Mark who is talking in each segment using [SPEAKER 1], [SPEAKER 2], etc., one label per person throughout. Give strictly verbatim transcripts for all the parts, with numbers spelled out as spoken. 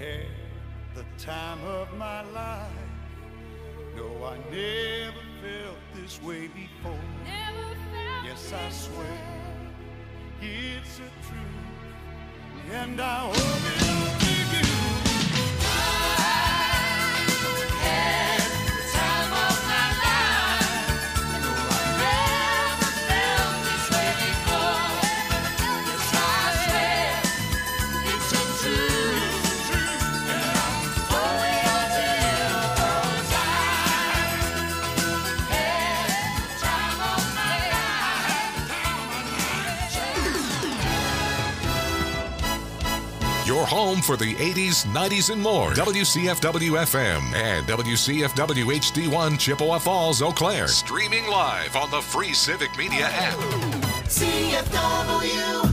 [SPEAKER 1] had the time of my life. No, I never felt this way before.
[SPEAKER 2] Never felt
[SPEAKER 1] yes, I
[SPEAKER 2] this
[SPEAKER 1] swear
[SPEAKER 2] way.
[SPEAKER 1] it's a truth, and I hope it'll be you.
[SPEAKER 3] Your home for the eighties, nineties, and more. W C F W F M and W C F W H D one Chippewa Falls, Eau Claire. Streaming live on the free Civic Media app.
[SPEAKER 4] C F W.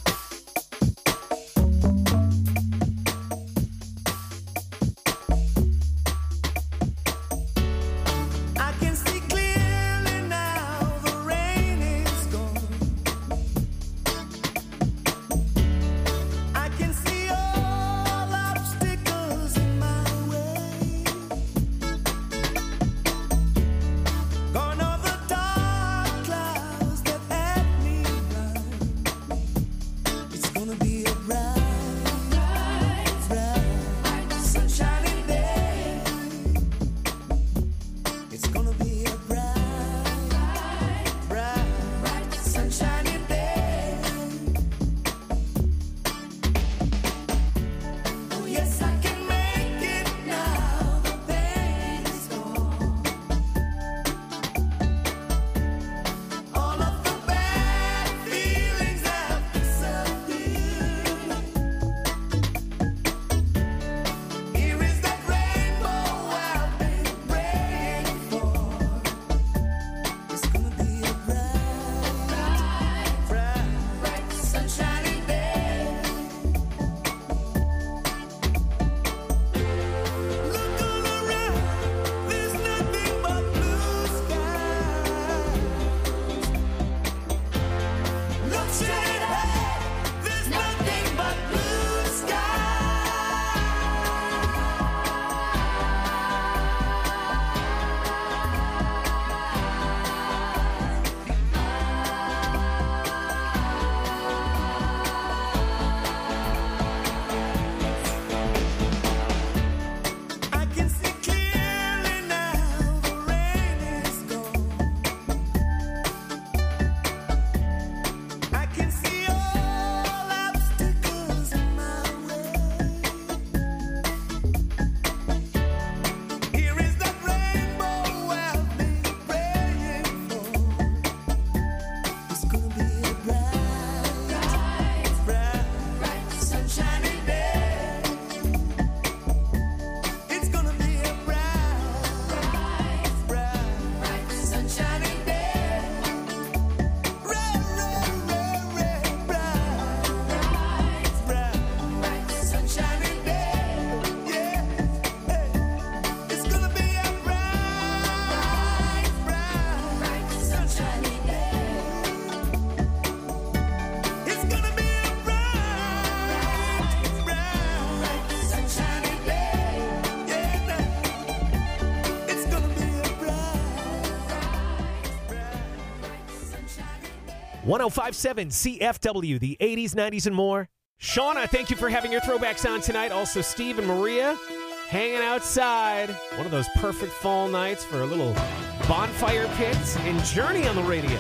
[SPEAKER 5] one oh five point seven C F W, the eighties, nineties, and more. Sean, I thank you for having your throwbacks on tonight. Also, Steve and Maria hanging outside. One of those perfect fall nights for a little bonfire pit and Journey on the radio.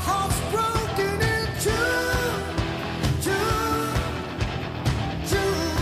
[SPEAKER 4] True.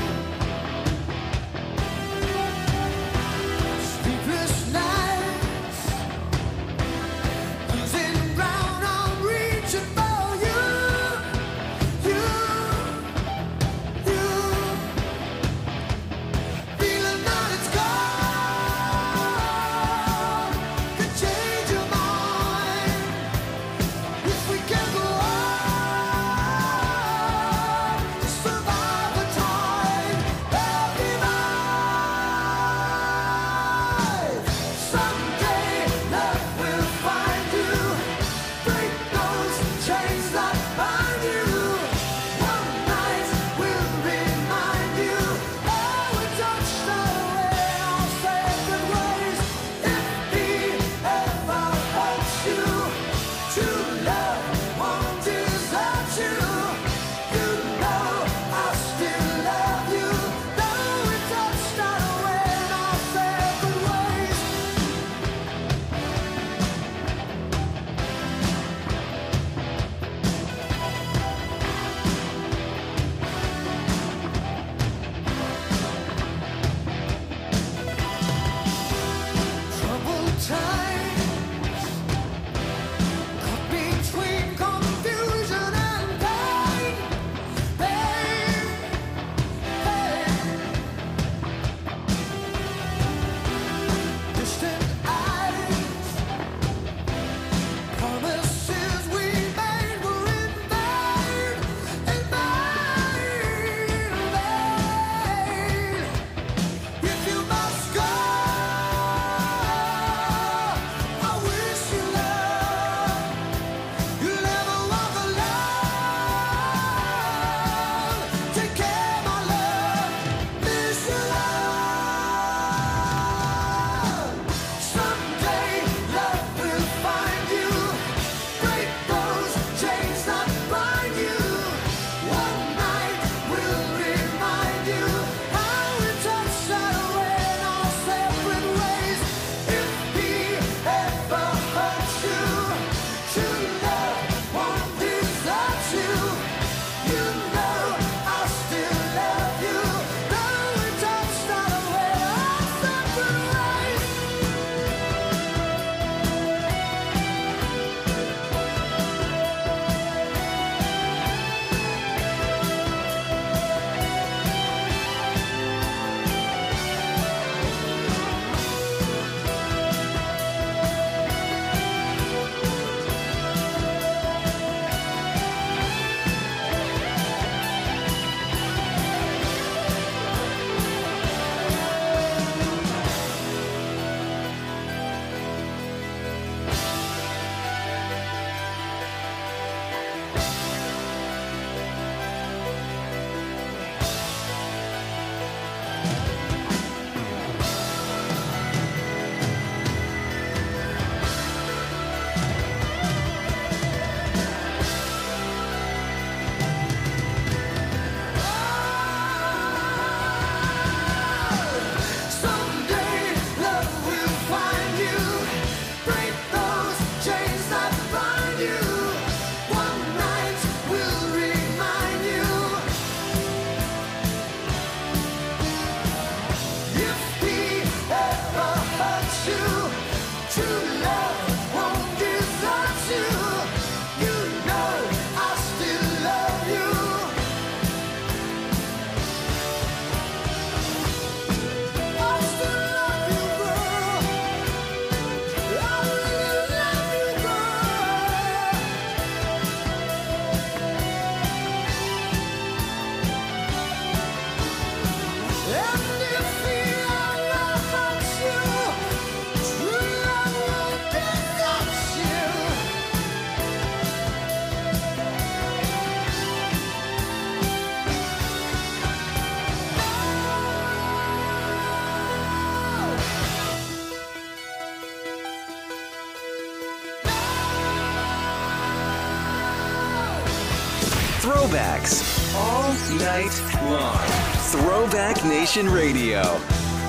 [SPEAKER 6] Throwbacks. All night long. Throwback Nation Radio.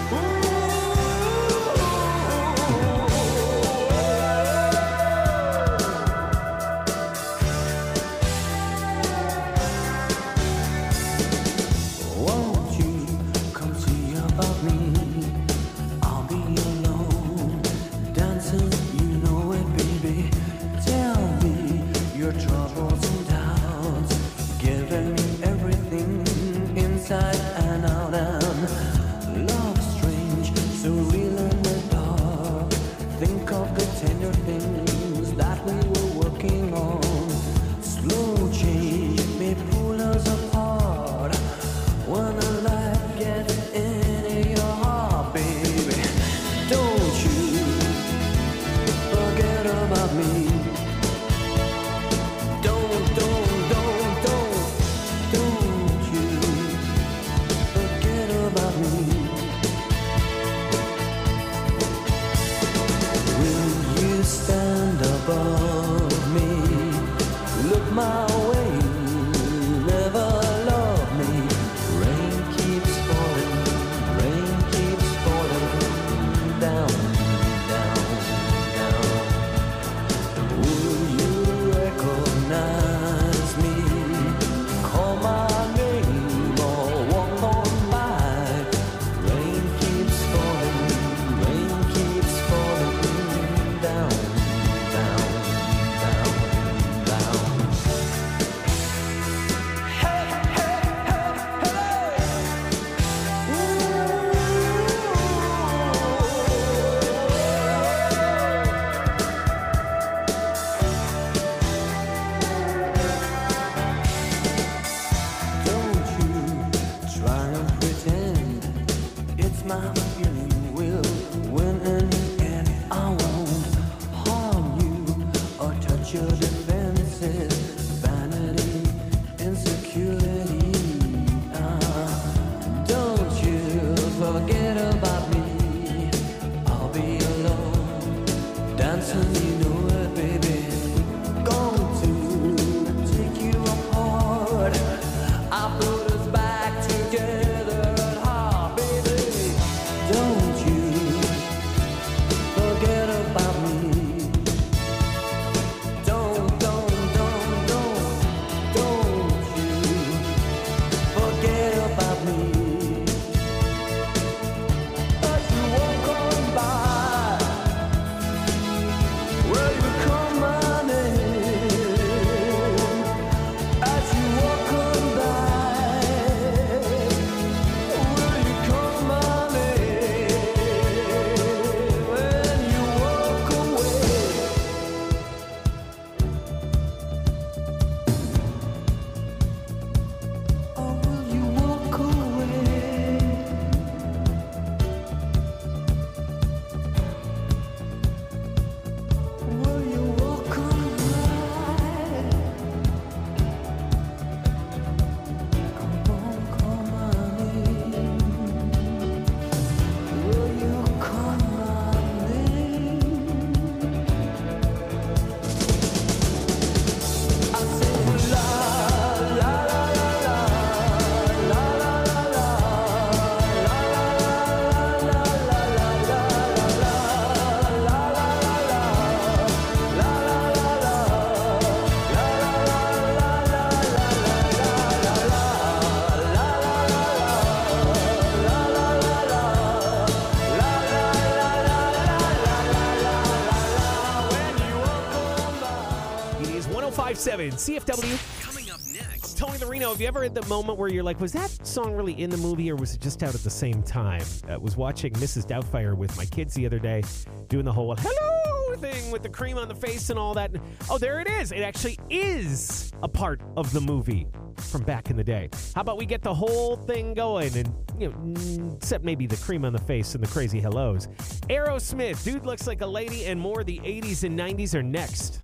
[SPEAKER 5] seven C F W.
[SPEAKER 6] Coming up next.
[SPEAKER 5] Tony Marino, have you ever had the moment where you're like, was that song really in the movie or was it just out at the same time? I was watching Missus Doubtfire with my kids the other day, doing the whole hello thing with the cream on the face and all that. Oh, there it is. It actually is a part of the movie from back in the day. How about we get the whole thing going and, you know, except maybe the cream on the face and the crazy hellos. Aerosmith, Dude Looks Like a Lady, and more. The eighties and nineties are next.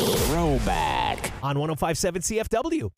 [SPEAKER 5] Throwback on one oh five point seven C F W.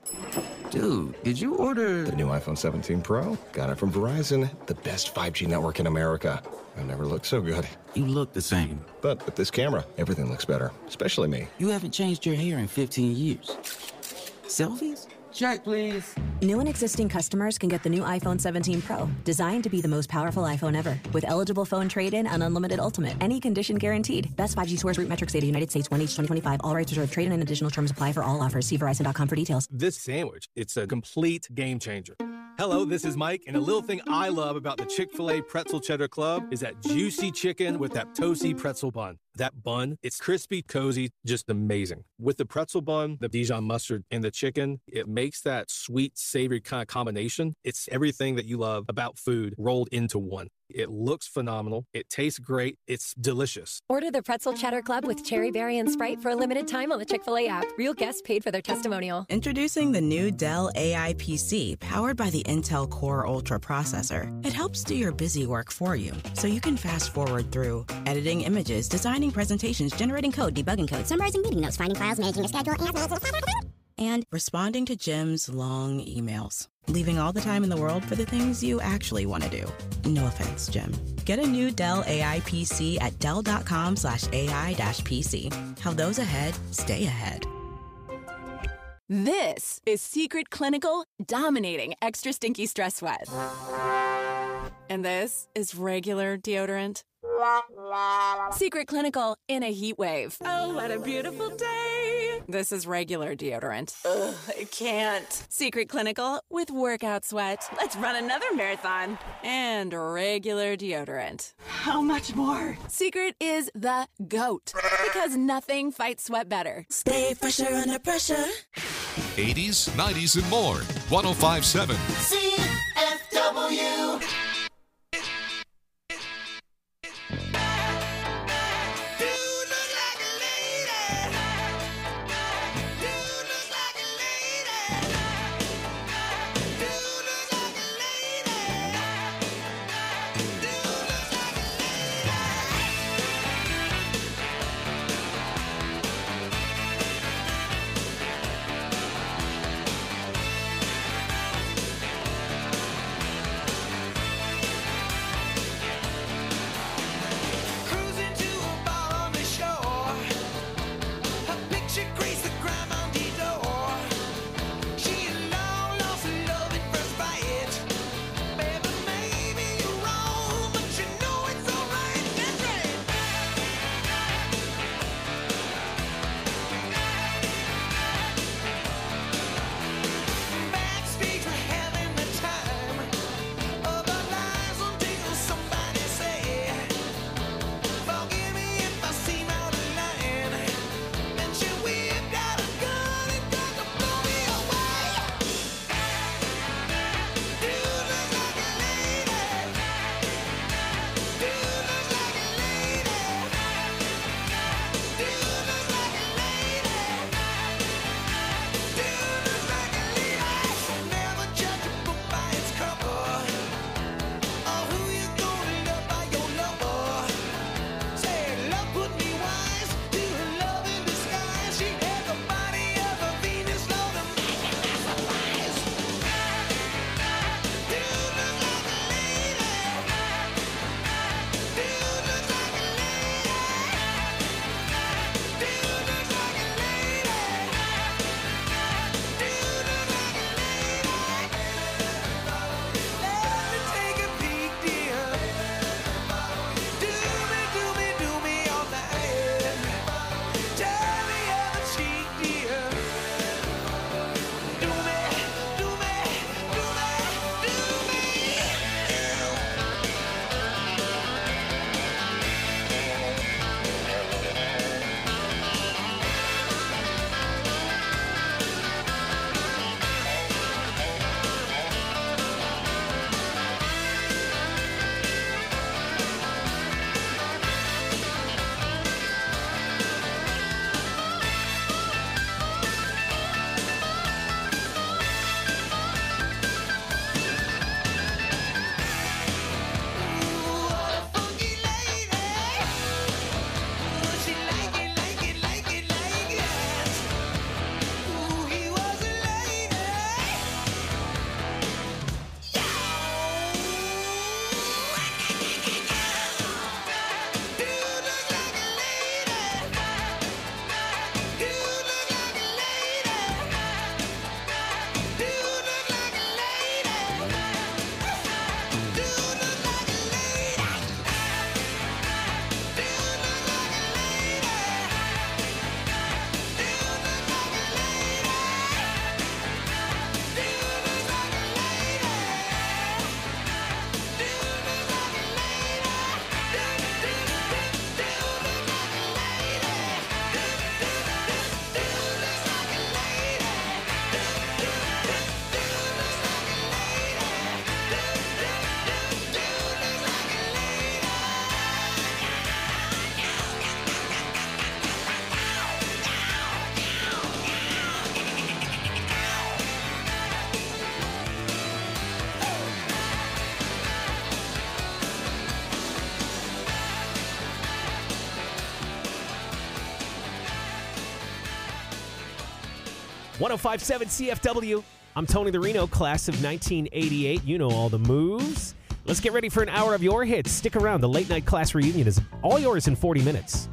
[SPEAKER 7] Dude, did you order
[SPEAKER 8] the new iPhone seventeen Pro? Got it from Verizon, the best five G network in America. I've never looked so good.
[SPEAKER 7] You look the same.
[SPEAKER 8] But with this camera, everything looks better, especially me.
[SPEAKER 7] You haven't changed your hair in fifteen years. Selfies? Check, please.
[SPEAKER 9] New and existing customers can get the new iPhone seventeen Pro, designed to be the most powerful iPhone ever. With eligible phone trade-in and unlimited ultimate. Any condition guaranteed. Best five G source root metrics data, United States, one H twenty twenty-five. All rights reserved. Trade-in and additional terms apply for all offers. See Verizon dot com for details.
[SPEAKER 10] This sandwich, it's a complete game changer. Hello, this is Mike, and a little thing I love about the Chick-fil-A Pretzel Cheddar Club is that juicy chicken with that toasty pretzel bun. That bun, it's crispy, cozy, just amazing. With the pretzel bun, the Dijon mustard, and the chicken, it makes that sweet, savory kind of combination. It's everything that you love about food rolled into one. It looks phenomenal. It tastes great. It's delicious.
[SPEAKER 11] Order the Pretzel Cheddar Club with Cherry Berry and Sprite for a limited time on the Chick-fil-A app. Real guests paid for their testimonial.
[SPEAKER 12] Introducing the new Dell A I P C, powered by the Intel Core Ultra processor. It helps do your busy work for you, so you can fast forward through editing images, designing presentations, generating code, debugging code,
[SPEAKER 13] summarizing meeting notes, finding files, managing a schedule, and...
[SPEAKER 12] and responding to Jim's long emails. Leaving all the time in the world for the things you actually want to do. No offense, Jim. Get a new Dell A I P C at dell.com slash AI dash PC. How those ahead stay ahead.
[SPEAKER 14] This is Secret Clinical dominating extra stinky stress sweat. And this is regular deodorant. Secret Clinical in a heat wave.
[SPEAKER 15] Oh, what a beautiful day.
[SPEAKER 14] This is regular deodorant.
[SPEAKER 15] Ugh, I can't.
[SPEAKER 14] Secret Clinical with workout sweat.
[SPEAKER 15] Let's run another marathon.
[SPEAKER 14] And regular deodorant.
[SPEAKER 15] How much more?
[SPEAKER 14] Secret is the GOAT. Because nothing fights sweat better.
[SPEAKER 4] Stay fresher under pressure.
[SPEAKER 3] eighties, nineties, and more. one oh five point seven.
[SPEAKER 4] C F W.
[SPEAKER 5] one oh five point seven C F W. I'm Tony the Reno, class of nineteen eighty-eight. You know all the moves. Let's get ready for an hour of your hits. Stick around. The late night class reunion is all yours in forty minutes.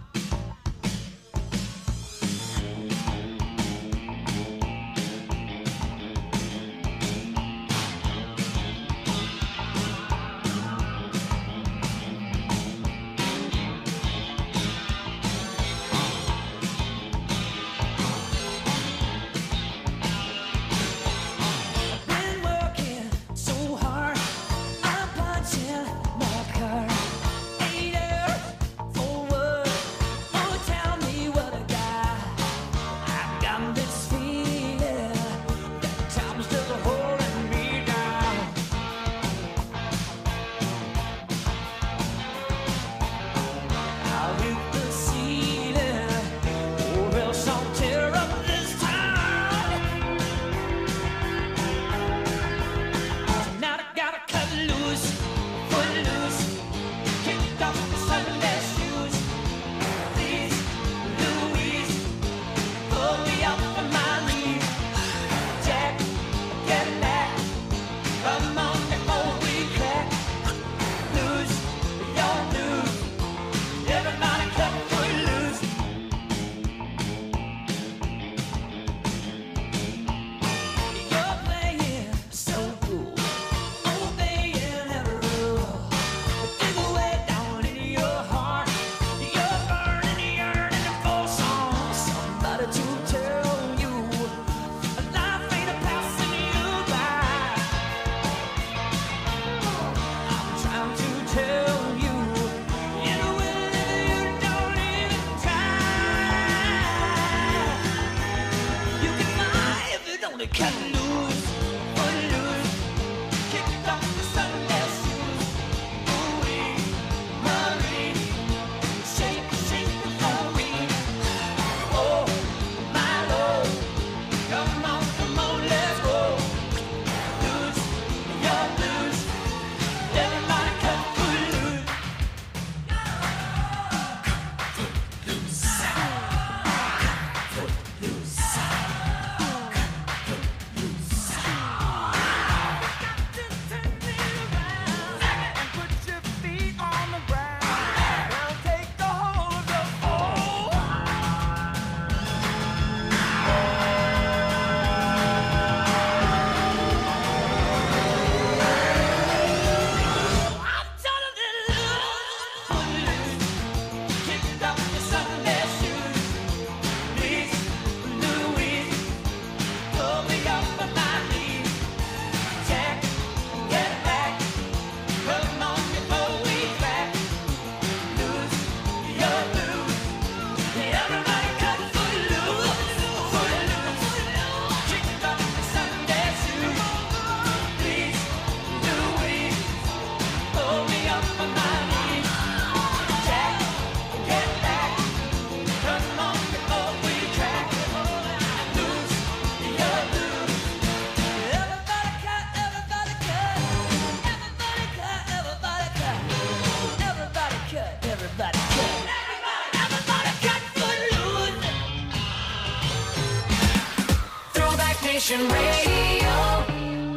[SPEAKER 4] Nation Radio.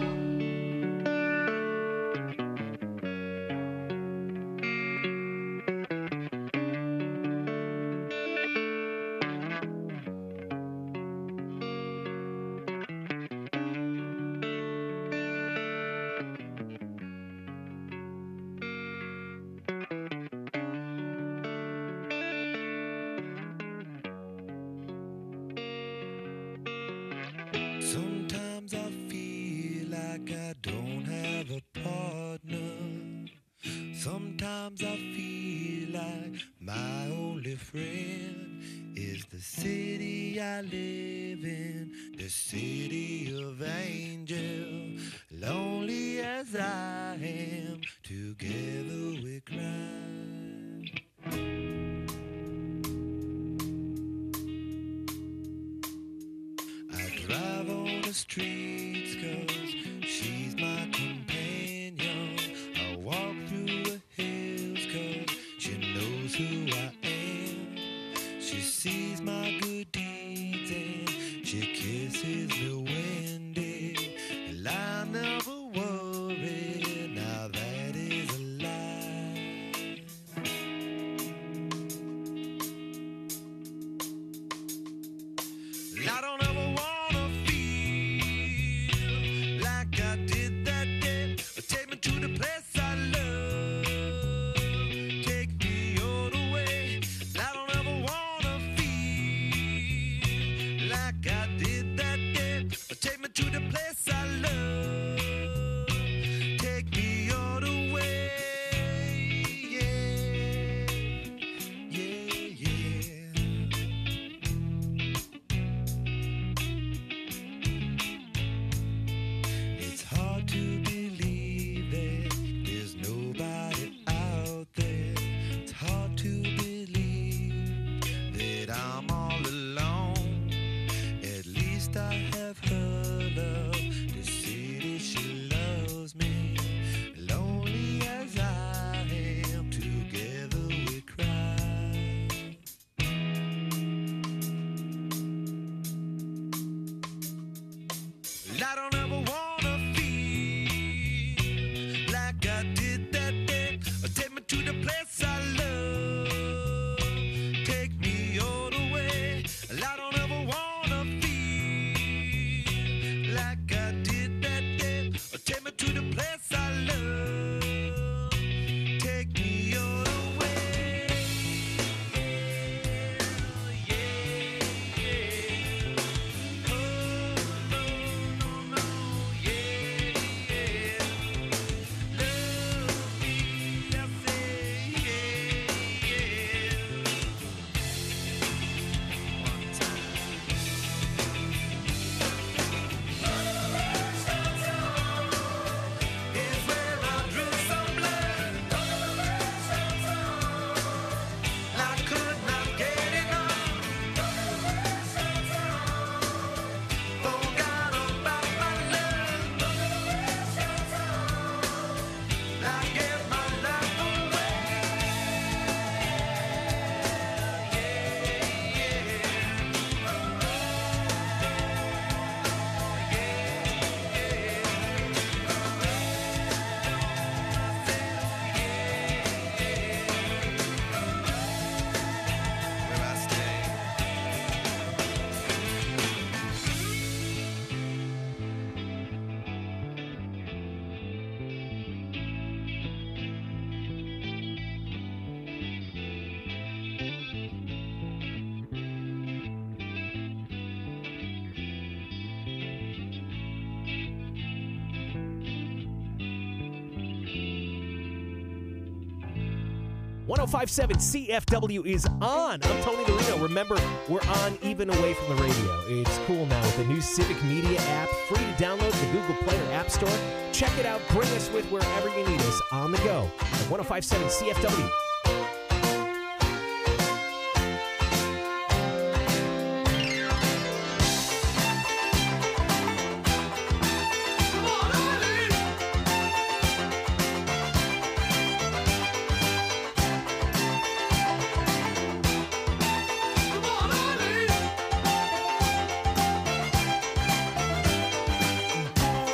[SPEAKER 16] Sometimes I feel like I don't have a partner. Sometimes I feel like my only friend is the city I live in, the city of angels. Lonely as I am, together we cry. Drive on the streets 'cause she's my companion. I walk through the hills 'cause she knows who I am. She sees my good deeds and she kisses kisses me windy. And I never worry, now that is a lie. And I don't ever wanna feel like I did that day. Take me to the place I love. Take me all the way. And I don't ever wanna feel like I did that day. Take me to the place I love. Take me all the way. Yeah, yeah, yeah. It's hard to believe that there's nobody out there. It's hard to believe that I'm all alone. At least I have her love to see that she loves me. Lonely as I am, together we cry. And I don't ever wanna feel like I did that day. Take me to the place I love. Take me all the way. And I don't ever wanna feel like I did that day. Take me to the place I love. Take me all the way. Yeah, yeah. Oh, no, no, no, yeah, yeah. Love me, I say, yeah, yeah. One time. Is where I drew some blood. I could not get enough. Forgot about my love. I gave my life away. Where I stay.
[SPEAKER 5] one oh five point seven C F W is on. I'm Tony Marino. Remember, we're on even away from the radio. It's cool now with the new Civic Media app, free to download the Google Play or App Store. Check it out. Bring us with wherever you need us on the go at one oh five point seven C F W.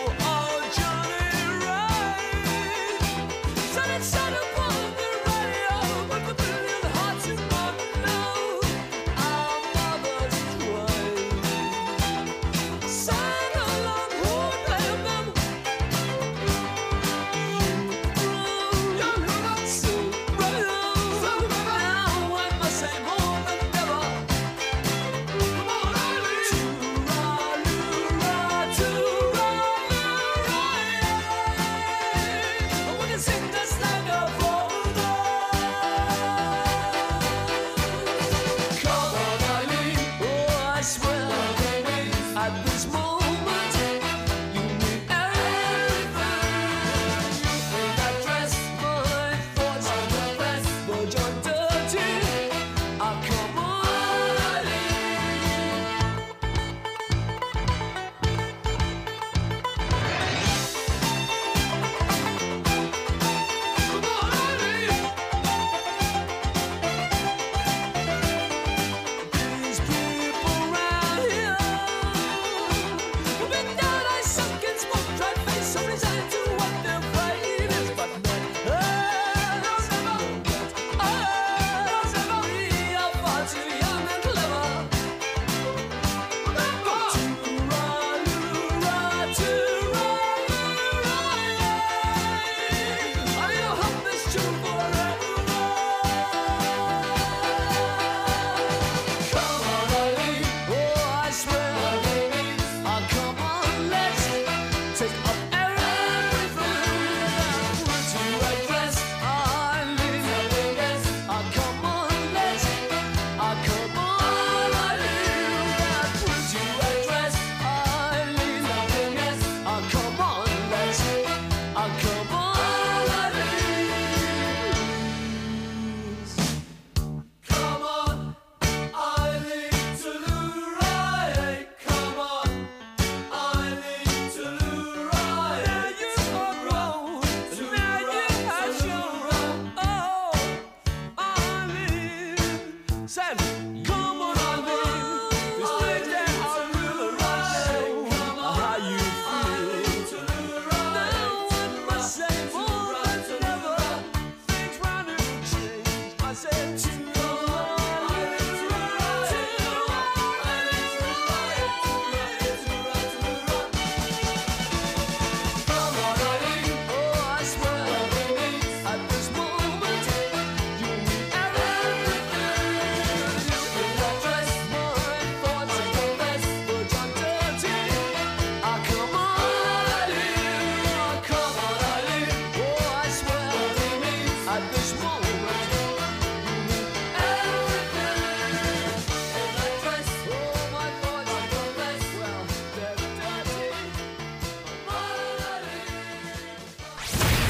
[SPEAKER 16] Sun and sun upon the radio.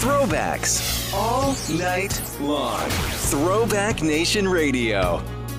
[SPEAKER 6] Throwbacks all night long. Throwback Nation Radio.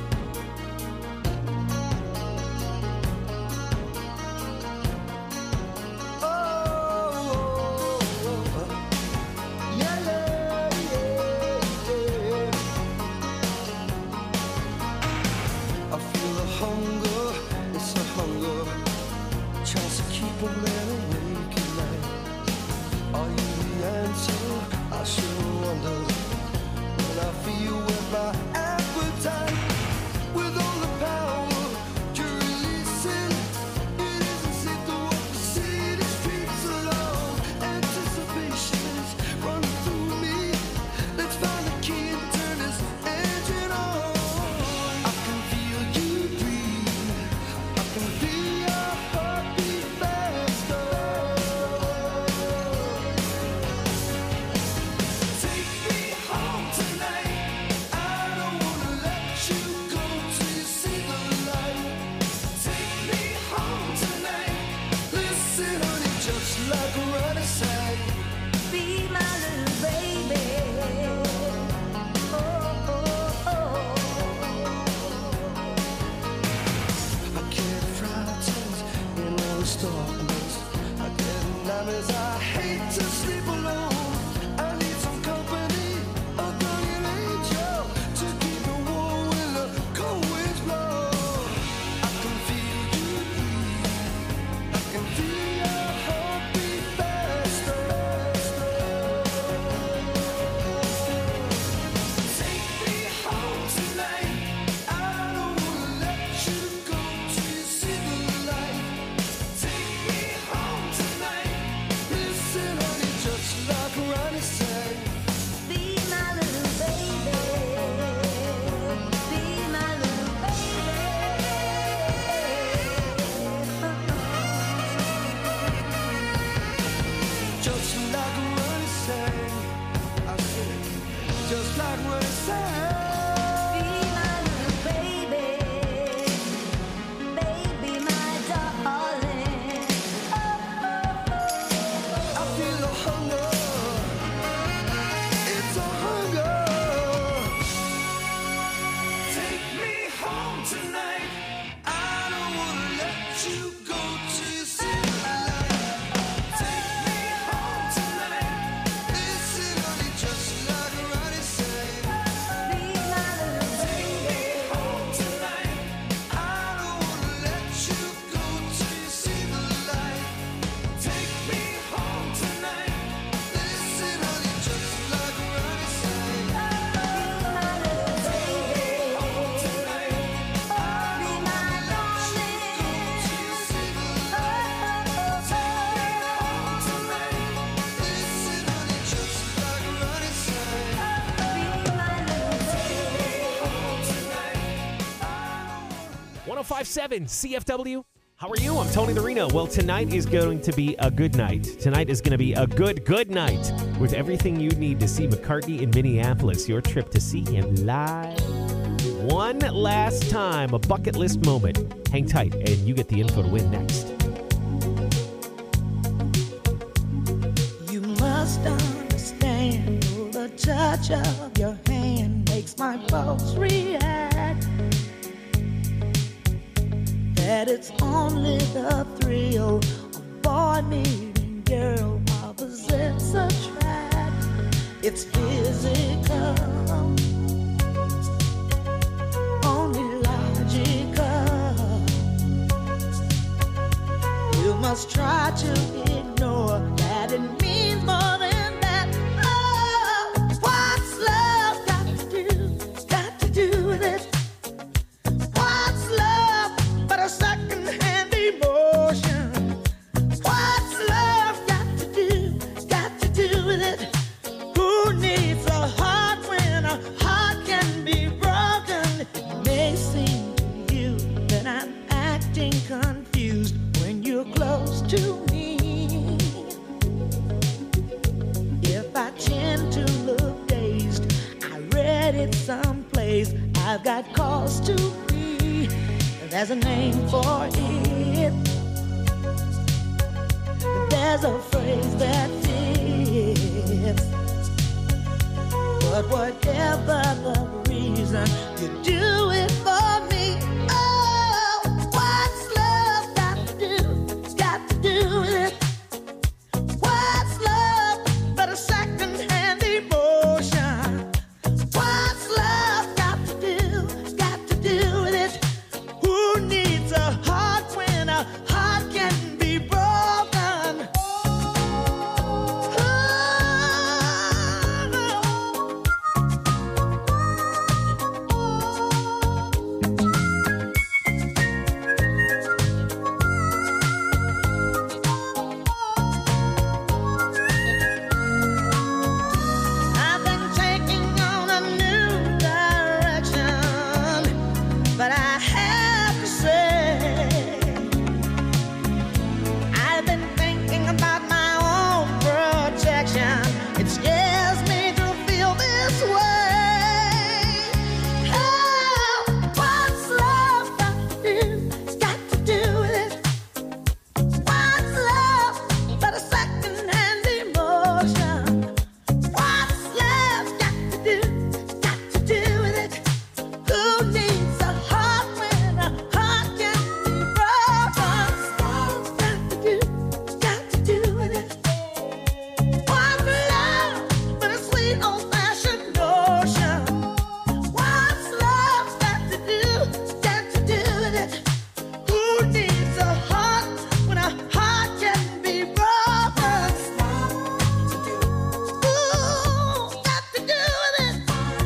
[SPEAKER 5] one oh five point seven C F W. How are you? I'm Tony the Reno. Well, tonight is going to be a good night. Tonight is going to be a good, good night with everything you need to see McCartney in Minneapolis. Your trip to see him live. One last time, a bucket list moment. Hang tight, and you get the info to win next.
[SPEAKER 17] You must understand the touch of your hand makes my pulse react. That it's only the thrill of boy meeting girl opposites attract. It's physical, only logical. You must try to ignore that it means more than that. Oh, what's love got to do? Got to do with it. What's love but a second-hand emotion? What's love got to do? Got to do with it. Who needs a heart when a heart can be broken? It may seem to you that I'm acting confused when you're close to me. If I tend to look dazed, I read it someplace. I've got cause to be. There's a name for it. There's a phrase that fits. it. But whatever the reason, you do it for me. Oh, what's love got to do? Got to do with it. What's love but a second-hand emotion? What's love got to do? Got to do with it. Who needs a heart when a heart can be broken? I've been taking on a new direction, but I have to say, I've been thinking about my own protection. It scares me to feel this way. Oh, what's love got to do? Got to do with it. What's love but a second-hand emotion? What's love got to do? Got to do with it. Who needs a heart when a heart can be broken? Got to do, got to do with it. What's love but a sweet old-fashioned notion? What's love got to do? Got to do with it. Who needs a heart when a heart can be broken? Ooh, got to do with it.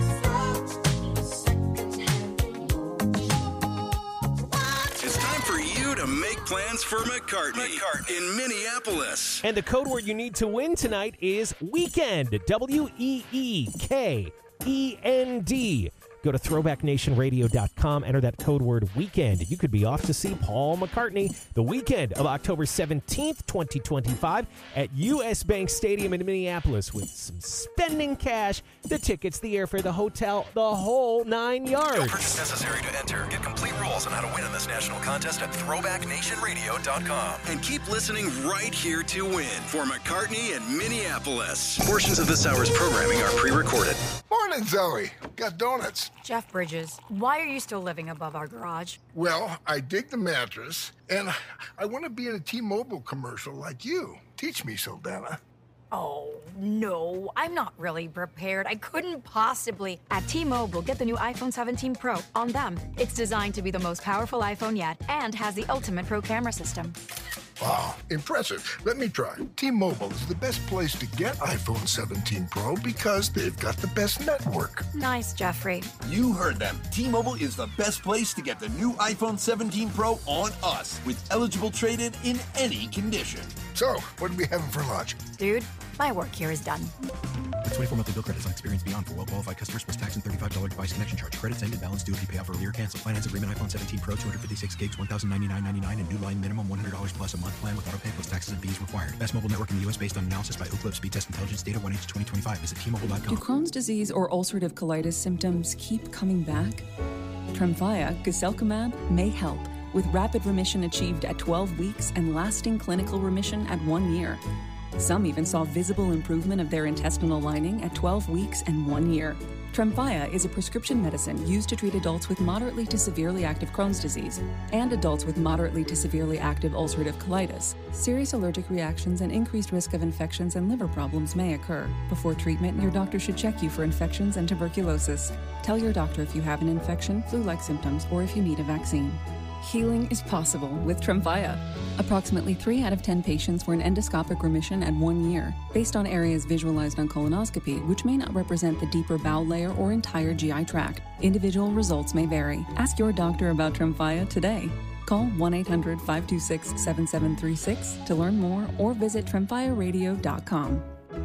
[SPEAKER 6] It's time for you to make plans for McCartney, in Minneapolis.
[SPEAKER 5] And the code word you need to win tonight is weekend. W E E K E N D. Go to throwback nation radio dot com, enter that code word weekend. You could be off to see Paul McCartney the weekend of October seventeenth, twenty twenty-five at U S Bank Stadium in Minneapolis with some spending cash, the tickets, the airfare, the hotel, the whole nine yards.
[SPEAKER 18] No purchase necessary to enter. Get complete rules on how to win in this national contest at throwback nation radio dot com.
[SPEAKER 6] And keep listening right here to win for McCartney in Minneapolis.
[SPEAKER 18] Portions of this hour's programming are pre-recorded.
[SPEAKER 19] Morning, Zoe. Got donuts.
[SPEAKER 20] Jeff Bridges, why are you still living above our garage?
[SPEAKER 19] Well, I dig the mattress, and I want to be in a T-Mobile commercial like you. Teach me, Saldana.
[SPEAKER 20] Oh, no, I'm not really prepared. I couldn't possibly. At T-Mobile, get the new iPhone seventeen Pro on them. It's designed to be the most powerful iPhone yet and has the ultimate Pro camera system.
[SPEAKER 19] Wow, impressive. Let me try. T-Mobile is the best place to get iPhone seventeen Pro because they've got the best network.
[SPEAKER 20] Nice, Jeffrey.
[SPEAKER 21] You heard them. T-Mobile is the best place to get the new iPhone seventeen Pro on us with eligible trade-in in any condition.
[SPEAKER 19] So, what are we having for lunch?
[SPEAKER 20] Dude, my work here is done.
[SPEAKER 22] The twenty-four monthly bill credits on Experience Beyond for well-qualified customers plus tax and thirty-five dollars device connection charge. Credits ended, balance due if you pay off earlier. Cancel. Finance agreement iPhone seventeen Pro, two hundred fifty-six gigs, one thousand ninety-nine ninety-nine, and new line minimum one hundred dollars plus a month plan with auto pay plus taxes and fees required. Best mobile network in the U S based on analysis by Ookla Speed Test Intelligence data one H twenty twenty-five. Visit T Mobile dot com.
[SPEAKER 23] Do Crohn's disease or ulcerative colitis symptoms keep coming back? Tremfya, guselkumab, may help, with rapid remission achieved at twelve weeks and lasting clinical remission at one year. Some even saw visible improvement of their intestinal lining at twelve weeks and one year. Tremfya is a prescription medicine used to treat adults with moderately to severely active Crohn's disease and adults with moderately to severely active ulcerative colitis. Serious allergic reactions and increased risk of infections and liver problems may occur. Before treatment, your doctor should check you for infections and tuberculosis. Tell your doctor if you have an infection, flu-like symptoms, or if you need a vaccine. Healing is possible with Tremfya. Approximately three out of ten patients were in endoscopic remission at one year, based on areas visualized on colonoscopy, which may not represent the deeper bowel layer or entire G I tract. Individual results may vary. Ask your doctor about Tremfya today. Call one eight hundred five two six seven seven three six to learn more or visit tremfya radio dot com.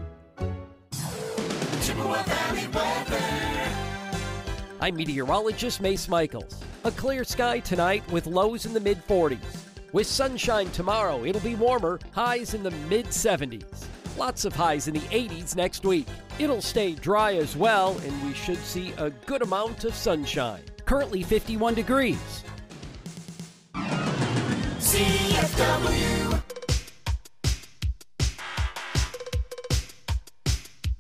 [SPEAKER 24] I'm meteorologist Mace Michaels. A clear sky tonight with lows in the mid forties. With sunshine tomorrow, it'll be warmer, highs in the mid seventies. Lots of highs in the eighties next week. It'll stay dry as well, and we should see a good amount of sunshine. Currently fifty-one degrees.
[SPEAKER 4] C F W.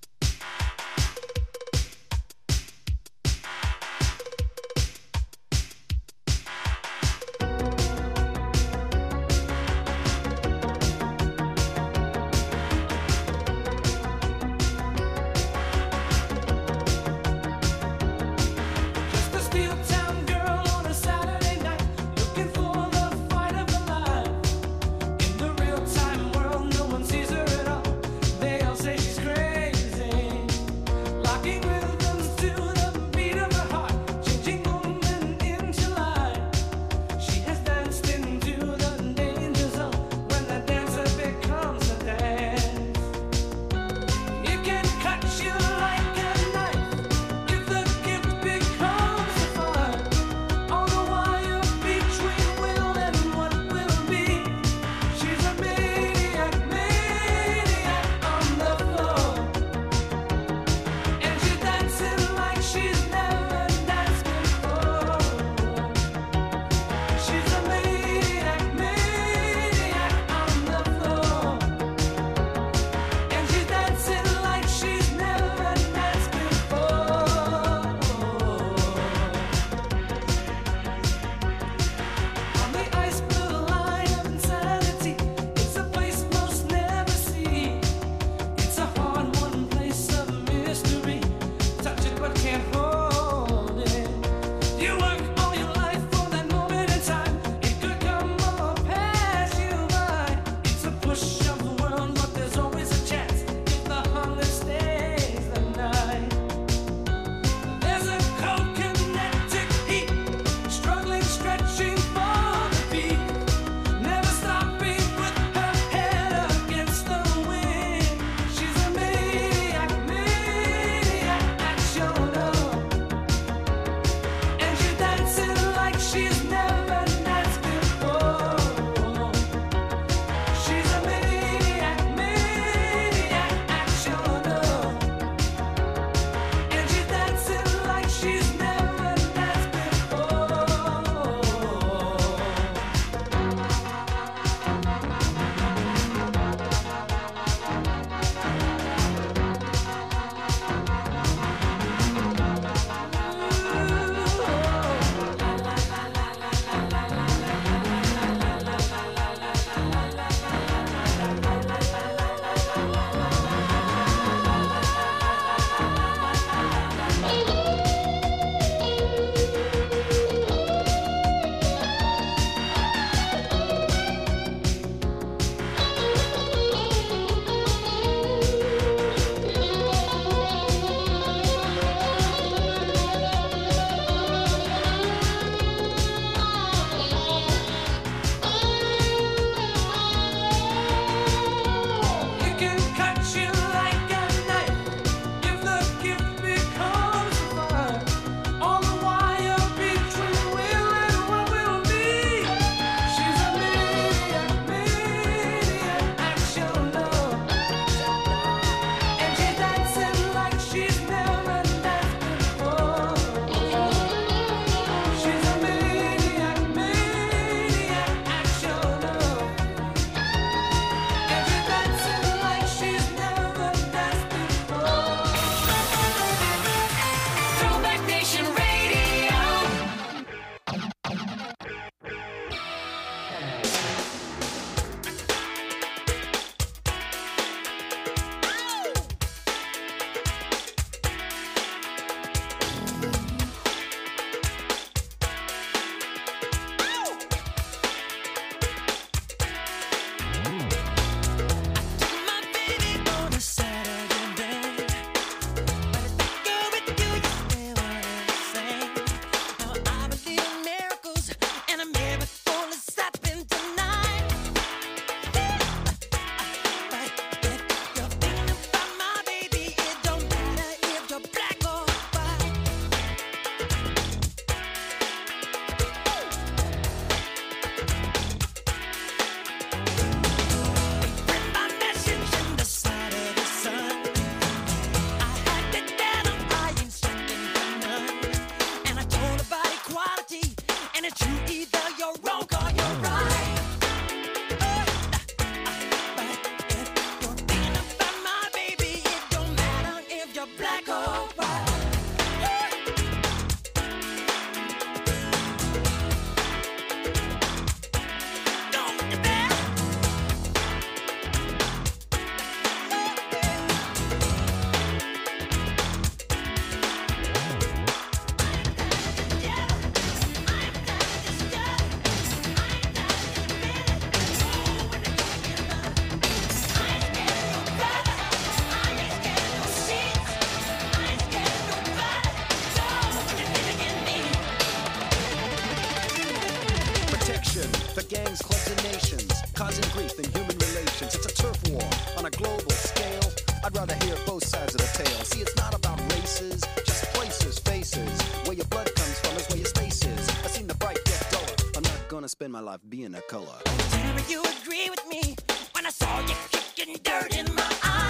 [SPEAKER 1] gangs, clubs, and nations, causing grief in human relations. It's a turf war on a global scale. I'd rather hear both sides of the tale. See, it's not about races, just places, faces. Where your blood comes from is where your space is. I seen the bright get duller. I'm not gonna spend my life being a color.
[SPEAKER 17] Tell me you agree with me when I saw you kicking dirt in my eye.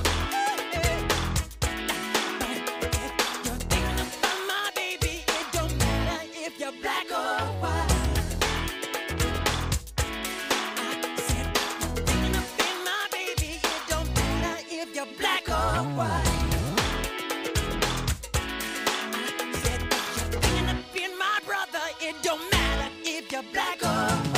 [SPEAKER 17] You're thinking about my baby. It don't matter if you're black or white. I said you're thinking about my baby. It don't matter if you're black or white. I said you're thinking about my brother. It don't matter if you're black or white.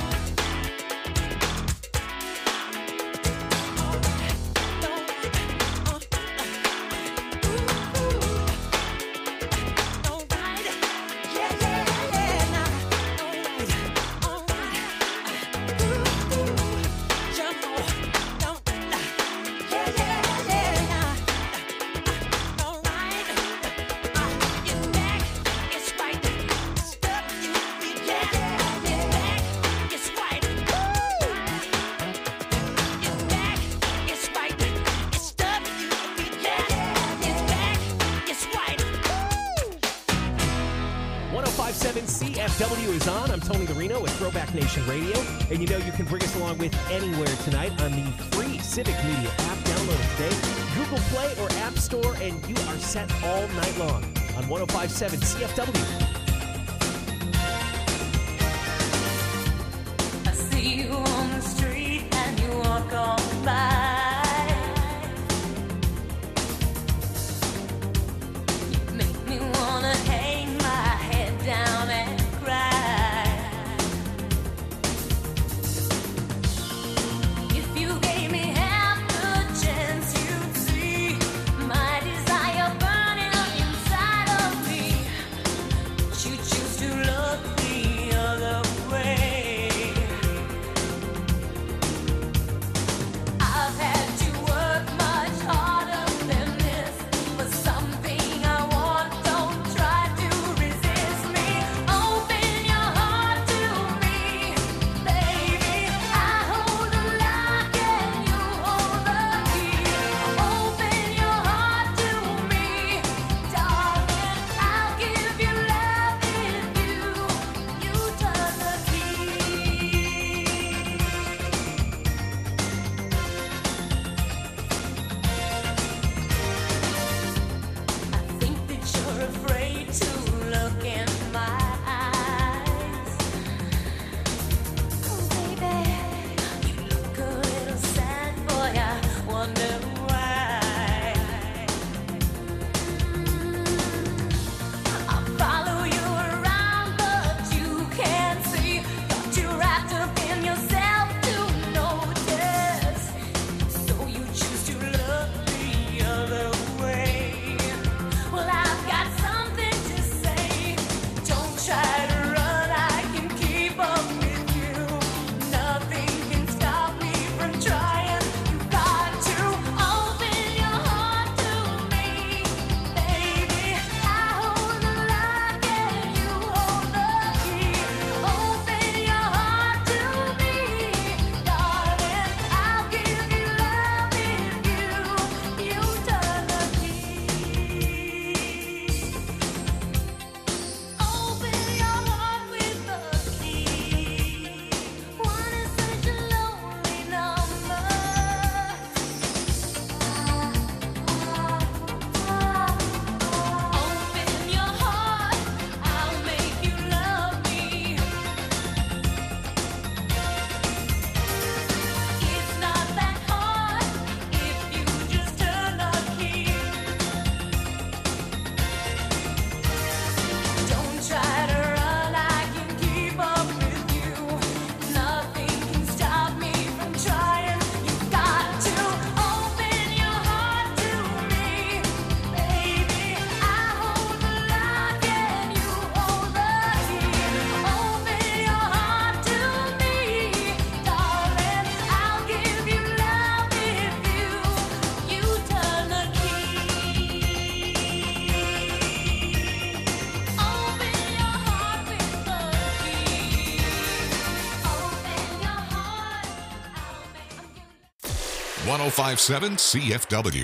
[SPEAKER 5] C F W is on. I'm Tony the Reno with Throwback Nation Radio. And you know you can bring us along with anywhere tonight on the free Civic Media app. Download it today. Google Play or App Store, and you are set all night long on one oh five point seven C F W.
[SPEAKER 17] I see you on the street and you walk on by. You make me wanna hang my head down and cry. If you gave me half the chance, you'd see my desire burning up inside of me.
[SPEAKER 3] one oh five point seven C F W.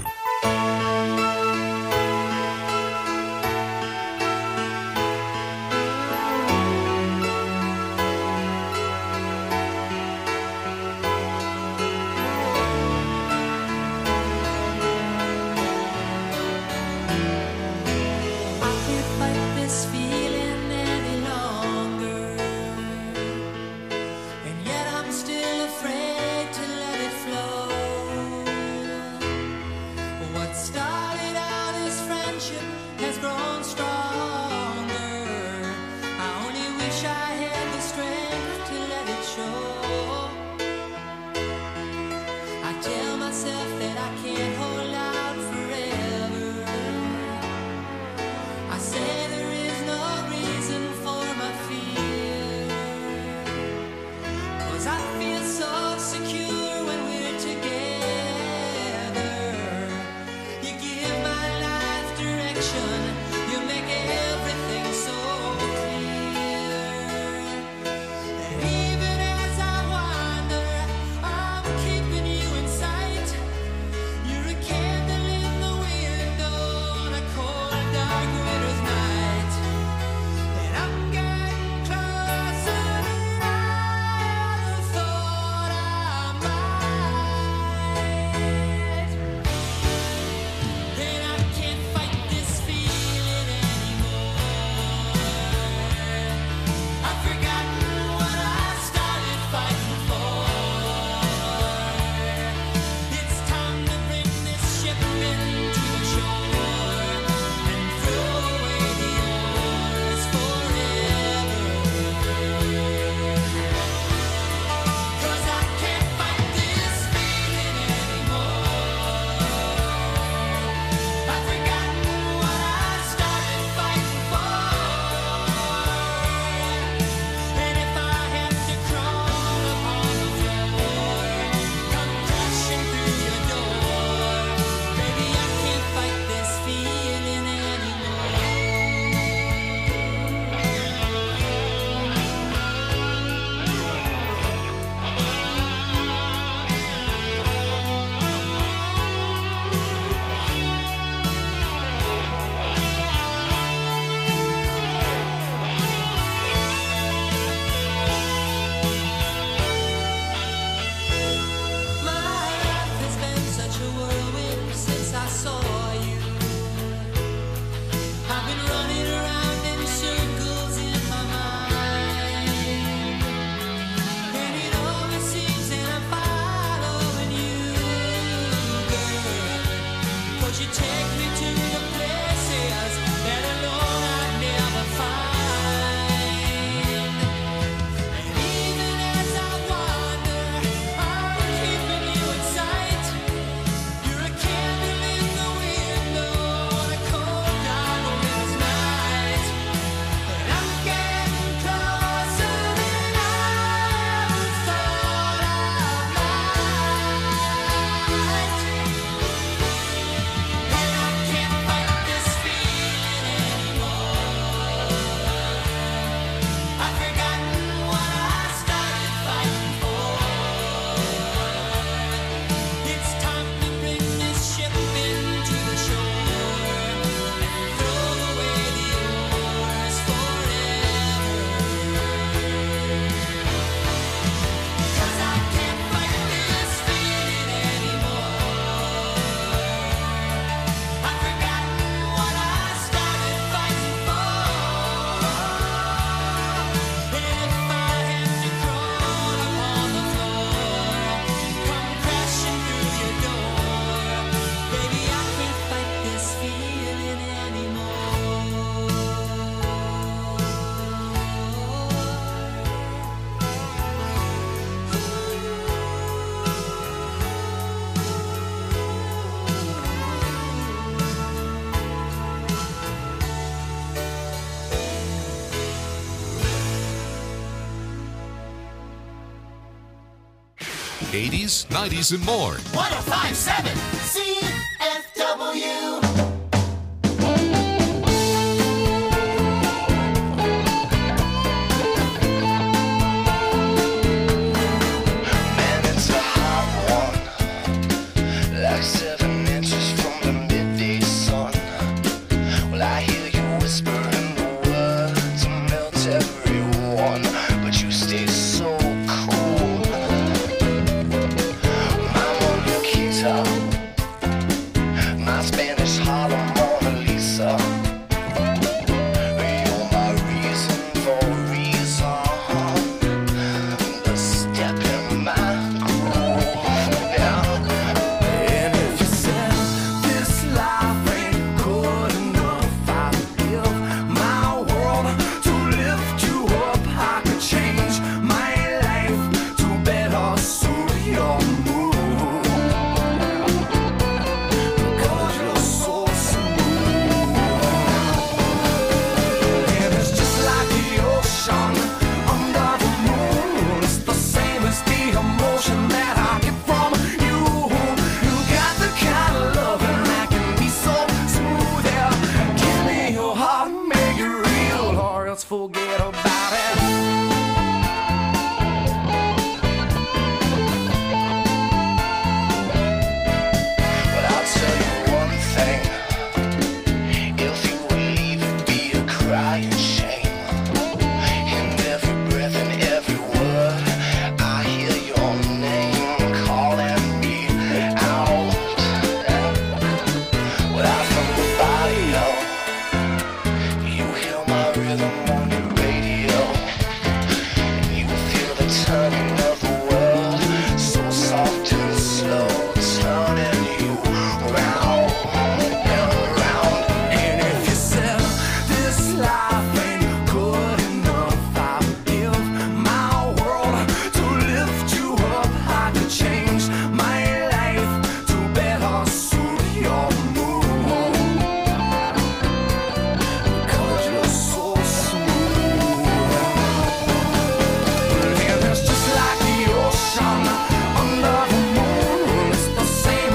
[SPEAKER 3] eighties, nineties, and more.
[SPEAKER 2] one oh five point seven C F W.
[SPEAKER 19] Man, it's a hot one.
[SPEAKER 2] Station. Under the